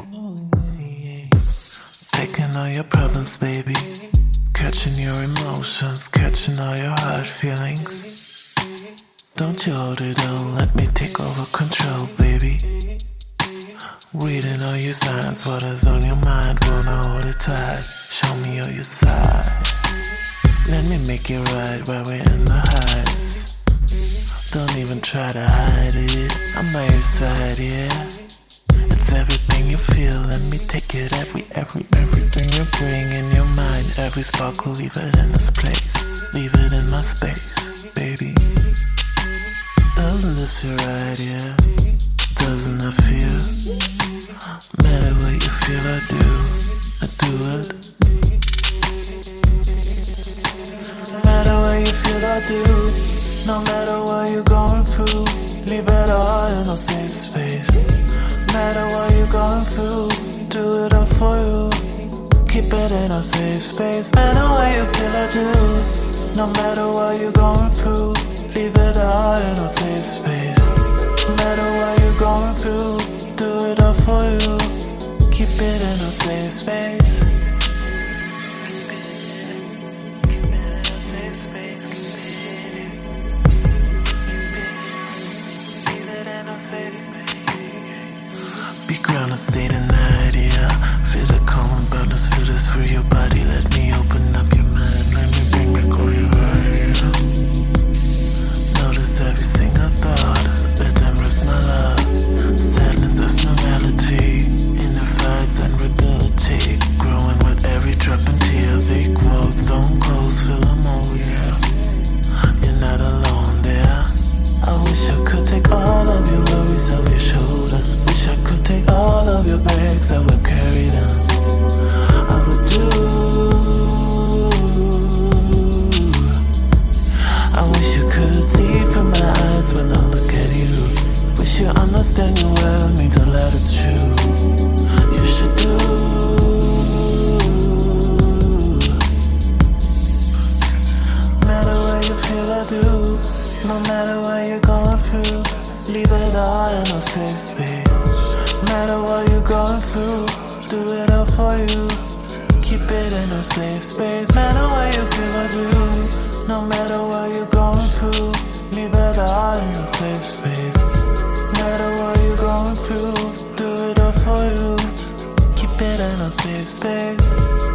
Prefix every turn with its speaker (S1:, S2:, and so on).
S1: Taking all your problems, baby. Catching your emotions, catching all your hard feelings. Don't you hold it on, let me take over control, baby. Reading all your signs, what is on your mind, wanna hold it tight. Show me all your sides. Let me make it right while we're in the heights. Don't even try to hide it, I'm by your side, yeah. It's everything you feel, let me take it everything you bring in your mind. Every sparkle, leave it in its place. Leave it in my space, baby. Doesn't this feel right, yeah? Doesn't it feel? Matter what you feel, I do it. Matter what you feel, I do. No matter what you're going through, leave it all in a safe space. Matter what you're going through, do it all for you. Keep it in a safe space. Matter what you feel, I do. No matter what you're going through, leave it all in a safe space. Matter what you're going through, do it all for you. Keep it in a safe space. Be grounded, stay the night, yeah. Feel the calming bubbles, feel this through your body. Let me open up your mind, let me bring back all your life, yeah. Notice every single thought, let them rest my love. Sadness, that's normality. Inner fights and rebellion, growing with every drop and tear. They quotes, don't close, feel them all, yeah. You're not alone there. I wish I could take all of your worries off your shoulders. Wish I could take all of your bags, I would carry them. I would do. I wish you could see from my eyes when I look at you. Wish you understand your world means a lot, it's true. You should do. Matter what you feel, I do. No matter what you're going through, leave it all in a safe space. Matter what you're going through, do it all for you. Keep it in a safe space. Matter what you feel, I do. No matter what you're going through, leave it all in a safe space. Matter what you're going through, do it all for you. Keep it in a safe space.